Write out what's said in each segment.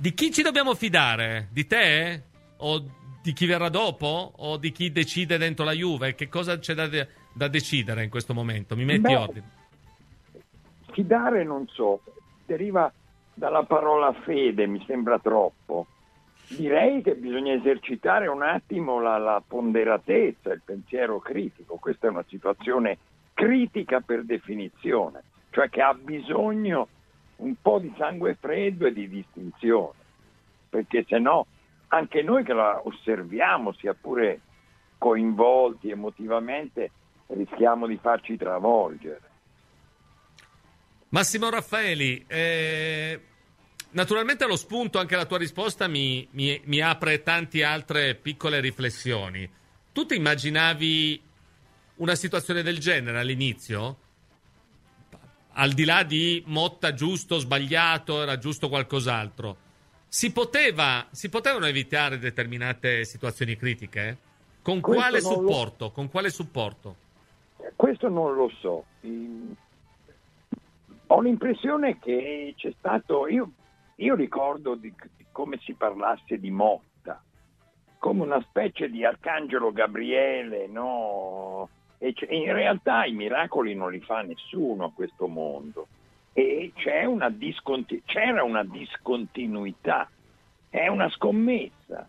Di chi ci dobbiamo fidare? Di te? O di chi verrà dopo? O di chi decide dentro la Juve? Che cosa c'è da decidere in questo momento? Mi metti ordine? Fidare non so, deriva dalla parola fede, mi sembra troppo. Direi che bisogna esercitare un attimo la ponderatezza, il pensiero critico. Questa è una situazione critica per definizione, cioè che ha bisogno un po' di sangue freddo e di distinzione, perché se no anche noi che la osserviamo, sia pure coinvolti emotivamente, rischiamo di farci travolgere. Massimo Raffaeli, naturalmente allo spunto anche la tua risposta mi apre tante altre piccole riflessioni. Tu ti immaginavi una situazione del genere all'inizio? Al di là di Motta giusto o sbagliato, era giusto qualcos'altro. Si potevano evitare determinate situazioni critiche? Con quale supporto? Con quale supporto? Questo non lo so. Ho l'impressione che c'è stato, io ricordo di come si parlasse di Motta, come una specie di arcangelo Gabriele, no? E in realtà i miracoli non li fa nessuno a questo mondo. E c'era una discontinuità, è una scommessa.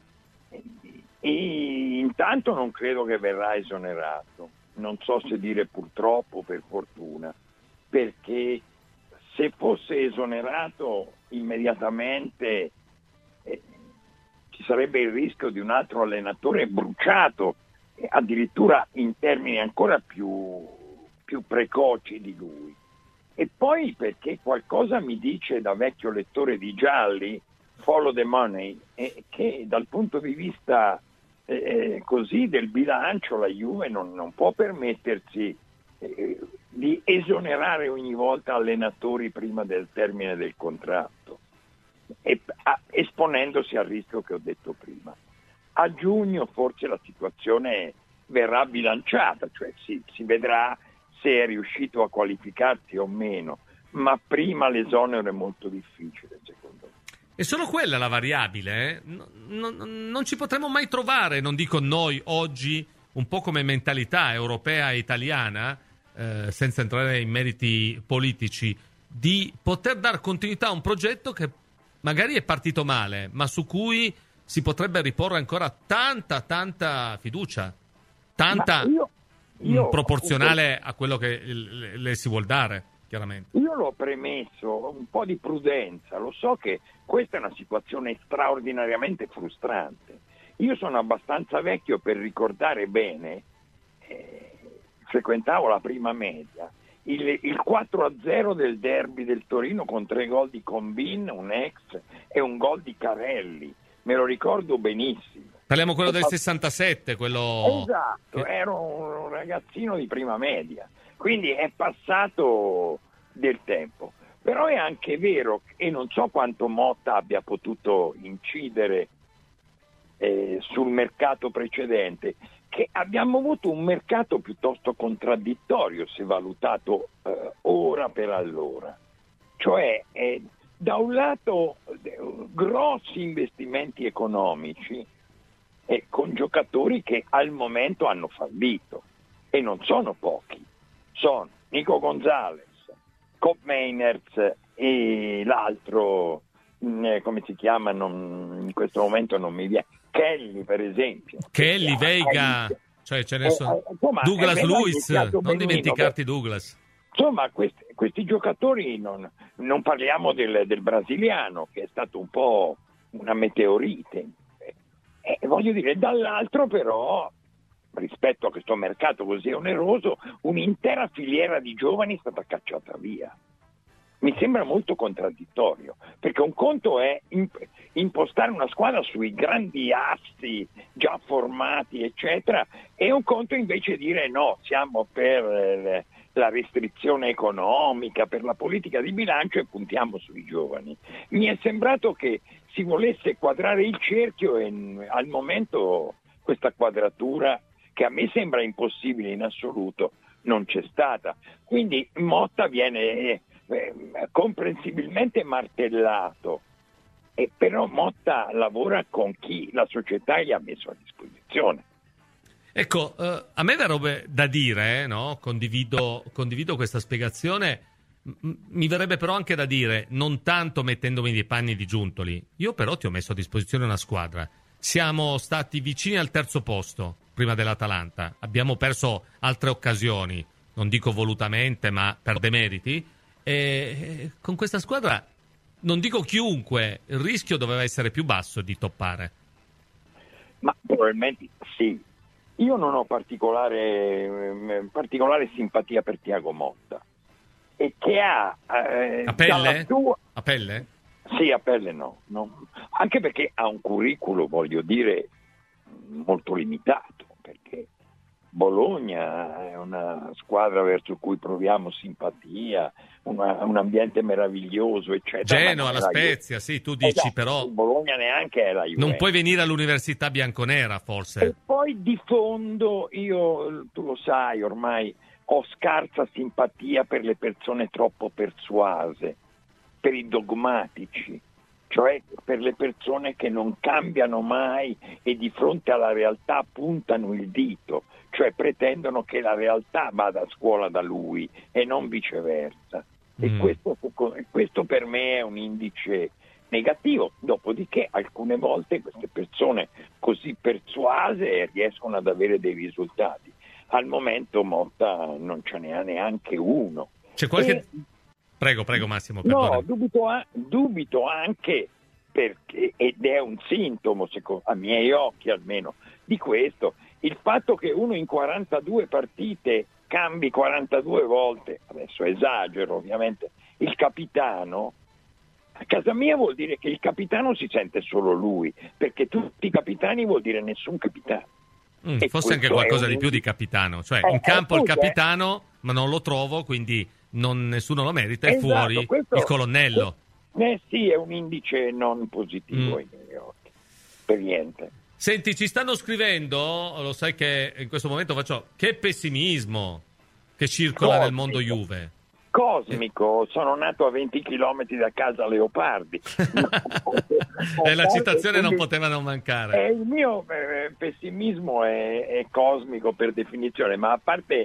E intanto non credo che verrà esonerato, non so se dire purtroppo o per fortuna, perché se fosse esonerato immediatamente ci sarebbe il rischio di un altro allenatore bruciato, addirittura in termini ancora più precoci di lui. E poi perché qualcosa mi dice, da vecchio lettore di gialli, follow the money, che dal punto di vista così del bilancio la Juve non può permettersi di esonerare ogni volta allenatori prima del termine del contratto, esponendosi al rischio che ho detto prima. A giugno forse la situazione verrà bilanciata, cioè si vedrà se è riuscito a qualificarsi o meno, ma prima l'esonero è molto difficile, secondo me. È solo quella la variabile, eh? Non ci potremo mai trovare, non dico noi oggi, un po' come mentalità europea e italiana, senza entrare in meriti politici, di poter dar continuità a un progetto che magari è partito male, ma su cui si potrebbe riporre ancora tanta fiducia, tanta proporzionale a quello che le si vuol dare, chiaramente. Io l'ho premesso, un po' di prudenza, lo so che questa è una situazione straordinariamente frustrante. Io sono abbastanza vecchio per ricordare bene, frequentavo la prima media, il 4-0 del derby del Torino con 3 gol di Combin, un ex, e un gol di Carelli, me lo ricordo benissimo. Parliamo quello del 67, quello... Esatto, ero un ragazzino di prima media, quindi è passato del tempo. Però è anche vero, e non so quanto Motta abbia potuto incidere sul mercato precedente, che abbiamo avuto un mercato piuttosto contraddittorio se valutato ora per allora. Cioè, da un lato grossi investimenti economici con giocatori che al momento hanno fallito, e non sono pochi. Sono Nico Gonzalez, Cop Meinerz e l'altro, come si chiama, in questo momento non mi viene, Kelly per esempio. Kelly, Veiga, cioè ce ne sono. Douglas Luiz, non dimenticarti Douglas. Insomma, questi giocatori, non parliamo del brasiliano, che è stato un po' una meteorite. Voglio dire, dall'altro però, rispetto a questo mercato così oneroso, un'intera filiera di giovani è stata cacciata via. Mi sembra molto contraddittorio, perché un conto è impostare una squadra sui grandi assi già formati, eccetera, e un conto invece dire no, siamo per la restrizione economica, per la politica di bilancio e puntiamo sui giovani. Mi è sembrato che si volesse quadrare il cerchio e al momento questa quadratura, che a me sembra impossibile in assoluto, non c'è stata. Quindi Motta viene comprensibilmente martellato e però Motta lavora con chi la società gli ha messo a disposizione. Ecco, a me verrebbe da dire, no? Condivido questa spiegazione, mi verrebbe però anche da dire, non tanto mettendomi nei panni di Giuntoli, io però ti ho messo a disposizione una squadra. Siamo stati vicini al terzo posto prima dell'Atalanta, abbiamo perso altre occasioni, non dico volutamente, ma per demeriti, e con questa squadra, non dico chiunque, il rischio doveva essere più basso di toppare. Ma probabilmente sì. Io non ho particolare simpatia per Thiago Motta, e che ha a pelle? A pelle? Sì, a pelle no. Anche perché ha un curriculum, voglio dire, molto limitato, perché Bologna è una squadra verso cui proviamo simpatia, un ambiente meraviglioso, eccetera. Genoa, la Spezia, sì, tu dici, esatto, però Bologna neanche è la Juventus. Non puoi venire all'università bianconera, forse. E poi di fondo tu lo sai, ormai ho scarsa simpatia per le persone troppo persuase, per i dogmatici, cioè per le persone che non cambiano mai e di fronte alla realtà puntano il dito, cioè pretendono che la realtà vada a scuola da lui e non viceversa. E questo per me è un indice negativo. Dopodiché alcune volte queste persone così persuase riescono ad avere dei risultati. Al momento Motta non ce ne ha neanche uno. C'è qualche... Prego Massimo, perdona. No, dubito anche perché, ed è un sintomo, a miei occhi almeno, di questo, il fatto che uno in 42 partite cambi 42 volte, adesso esagero ovviamente, il capitano. A casa mia vuol dire che il capitano si sente solo lui, perché tutti i capitani vuol dire nessun capitano. Forse anche qualcosa di più di capitano, cioè in campo il capitano, ma non lo trovo, quindi nessuno lo merita, è fuori il colonnello. Sì, è un indice non positivo ai miei occhi, per niente. Senti, ci stanno scrivendo, lo sai che in questo momento che pessimismo che circola nel mondo Juve. Cosmico, sono nato a 20 chilometri da casa Leopardi. E la citazione non poteva non mancare. Il mio pessimismo è cosmico per definizione, ma a parte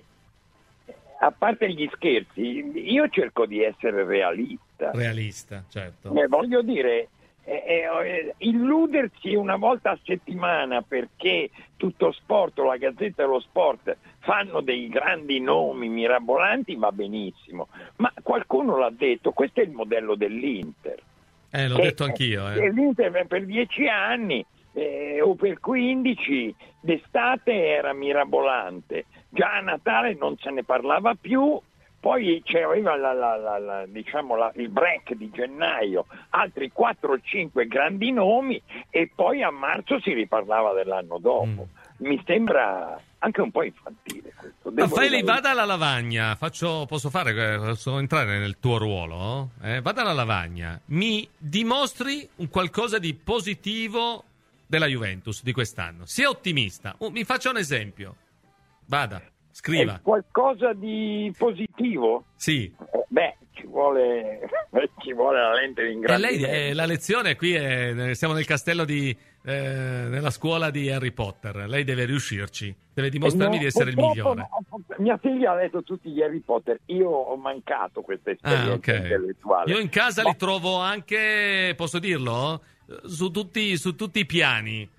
gli scherzi, io cerco di essere realista. Realista, certo. Voglio dire, illudersi una volta a settimana perché Tutto Sport o la Gazzetta dello Sport fanno dei grandi nomi mirabolanti va benissimo, ma qualcuno l'ha detto, questo è il modello dell'Inter. L'ho detto anch'io. L'Inter per 10 anni o per 15 d'estate era mirabolante, già a Natale non se ne parlava più. Poi c'aveva il break di gennaio, altri 4 o 5 grandi nomi, e poi a marzo si riparlava dell'anno dopo. Mi sembra anche un po' infantile questo. Raffaele, vada alla lavagna, posso entrare nel tuo ruolo? Vada alla lavagna, mi dimostri un qualcosa di positivo della Juventus di quest'anno. Sia ottimista, mi faccia un esempio. Vada. Scriva. Qualcosa di positivo? Sì. Ci vuole la lente di ingrandimento. E lei, la lezione qui siamo nel castello nella scuola di Harry Potter. Lei deve riuscirci, deve dimostrarmi di essere il migliore. Mia figlia ha letto tutti gli Harry Potter, io ho mancato questa esperienza intellettuale. Io in casa li trovo anche, posso dirlo, su tutti i piani.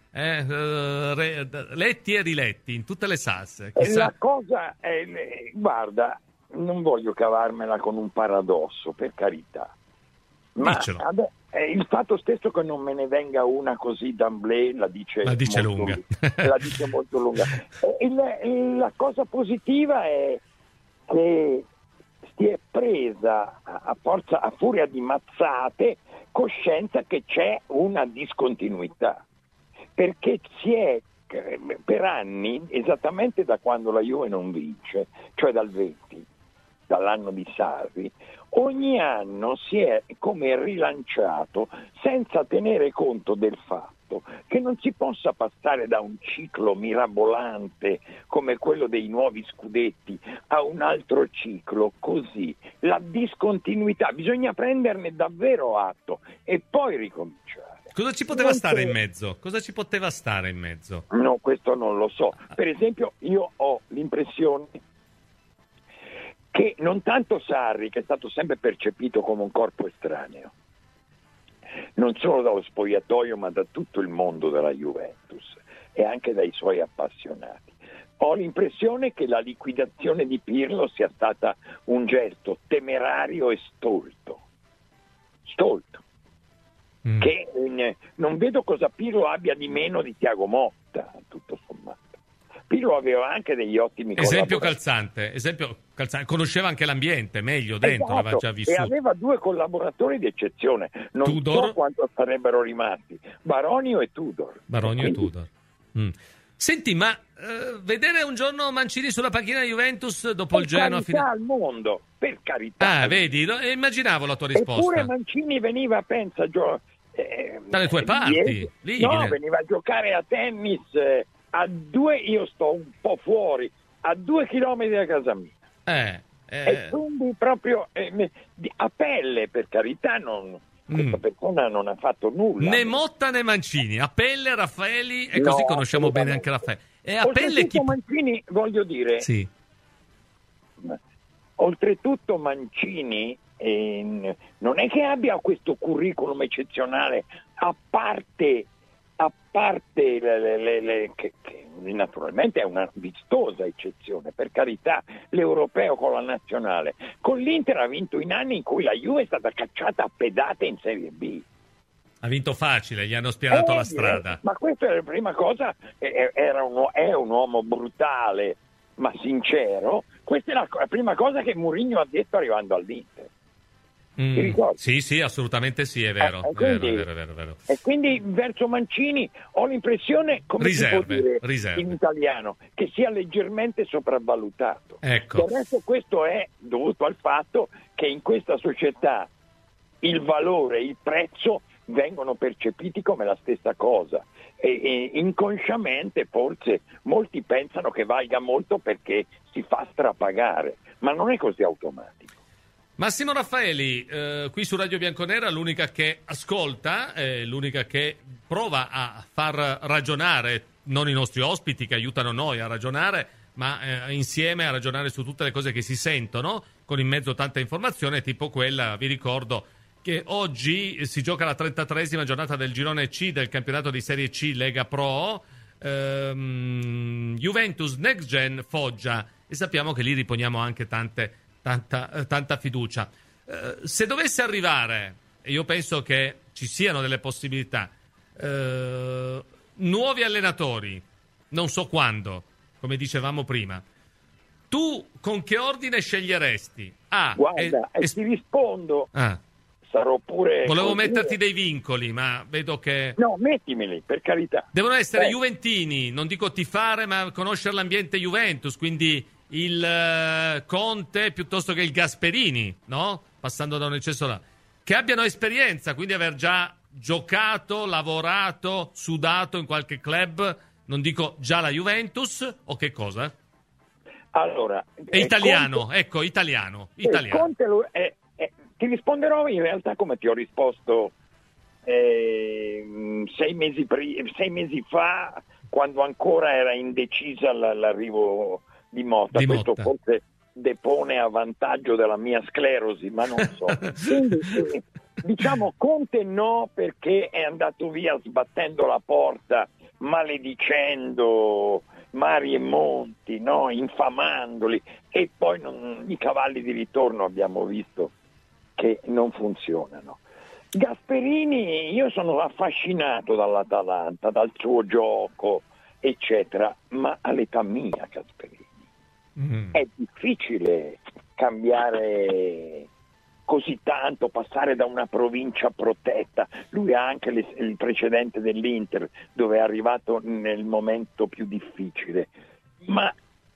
Letti e riletti in tutte le salse. La cosa è, guarda, non voglio cavarmela con un paradosso, per carità, ma il fatto stesso che non me ne venga una così d'amblè la dice lunga. La dice molto lunga. La cosa positiva è che si è presa a furia di mazzate coscienza che c'è una discontinuità. Perché si è per anni, esattamente da quando la Juve non vince, cioè dal 20, dall'anno di Sarri, ogni anno si è come rilanciato senza tenere conto del fatto fatto che non si possa passare da un ciclo mirabolante come quello dei nuovi scudetti a un altro ciclo così. La discontinuità, bisogna prenderne davvero atto e poi ricominciare. Cosa ci poteva stare in mezzo? Cosa ci poteva stare in mezzo? No, questo non lo so. Per esempio, io ho l'impressione che non tanto Sarri, che è stato sempre percepito come un corpo estraneo, non solo dallo spogliatoio ma da tutto il mondo della Juventus e anche dai suoi appassionati. Ho l'impressione che la liquidazione di Pirlo sia stata un gesto temerario e stolto. Che non vedo cosa Pirlo abbia di meno di Thiago Motta, tutto sommato. Pirlo aveva anche degli ottimi calzante, conosceva anche l'ambiente meglio dentro, esatto, l'aveva già vissuto. E aveva due collaboratori di eccezione, non Tudor? So quanto sarebbero rimasti, Baronio e Tudor. Senti, ma vedere un giorno Mancini sulla panchina di Juventus dopo il Genoa al mondo, per carità. Vedi, immaginavo la tua risposta. Eppure Mancini veniva, pensa, dalle tue parti. Veniva a giocare a tennis a 2, io sto un po' fuori, a 2 chilometri da casa mia. E quindi proprio a pelle, per carità, questa persona non ha fatto nulla. Né Motta né Mancini, a pelle Raffaeli, e così conosciamo bene anche Raffaele. E a pelle chi... Mancini, voglio dire, sì. Oltretutto Mancini non è che abbia questo curriculum eccezionale, a parte che naturalmente è una vistosa eccezione, per carità, l'europeo con la nazionale. Con l'Inter ha vinto in anni in cui la Juve è stata cacciata a pedate in Serie B. Ha vinto facile, gli hanno spianato la strada. Ma questa è la prima cosa, è un uomo brutale ma sincero. Questa è la prima cosa che Mourinho ha detto arrivando all'Inter. Ti ricordi? Sì, assolutamente sì, è vero. Vero. E quindi verso Mancini ho l'impressione, come si può dire in italiano, che sia leggermente sopravvalutato. Ecco. Del resto questo è dovuto al fatto che in questa società il valore, il prezzo vengono percepiti come la stessa cosa e inconsciamente forse molti pensano che valga molto perché si fa strapagare, ma non è così automatico. Massimo Raffaeli, qui su Radio Bianconera, l'unica che ascolta, l'unica che prova a far ragionare, non i nostri ospiti che aiutano noi a ragionare, ma insieme a ragionare su tutte le cose che si sentono, con in mezzo tanta informazione, tipo quella, vi ricordo, che oggi si gioca la 33esima giornata del girone C del campionato di Serie C Lega Pro, Juventus Next Gen Foggia, e sappiamo che lì riponiamo anche tanta fiducia. Se dovesse arrivare, e io penso che ci siano delle possibilità, nuovi allenatori, non so quando, come dicevamo prima, tu con che ordine sceglieresti? Guarda, ti rispondo. Sarò pure... Volevo metterti dei vincoli, ma vedo che... No, mettimeli, per carità. Devono essere juventini, non dico tifare, ma conoscere l'ambiente Juventus, quindi il Conte piuttosto che il Gasperini, no? Passando da un eccesso là. Che abbiano esperienza, quindi aver già giocato, lavorato, sudato in qualche club, non dico già la Juventus, o che cosa? Allora... È italiano, Conte, ecco, italiano. Conte ti risponderò in realtà come ti ho risposto 6 mesi fa, quando ancora era indecisa l'arrivo di Motta. Questo forse depone a vantaggio della mia sclerosi, ma non so. Quindi, diciamo Conte no, perché è andato via sbattendo la porta, maledicendo mari e monti, no? Infamandoli, e poi i cavalli di ritorno abbiamo visto che non funzionano. Gasperini, io sono affascinato dall'Atalanta, dal suo gioco, eccetera, ma all'età mia Gasperini è difficile cambiare così tanto, passare da una provincia protetta. Lui ha anche il precedente dell'Inter, dove è arrivato nel momento più difficile, ma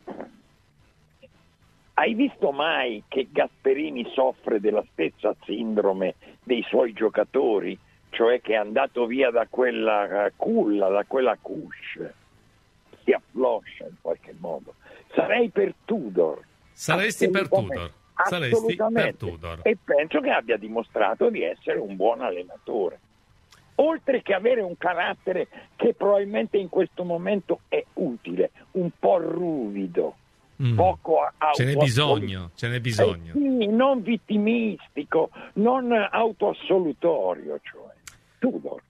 hai visto mai che Gasperini soffre della stessa sindrome dei suoi giocatori? cioè che è andato via da quella culla, da quella cusce, si affloscia in qualche modo. Sarei per Tudor. Saresti per Tudor. Saresti per Tudor. E penso che abbia dimostrato di essere un buon allenatore. Oltre che avere un carattere che probabilmente in questo momento è utile, un po' ruvido, poco ce n'è bisogno. Sì, non vittimistico, non autoassolutorio, cioè Tudor.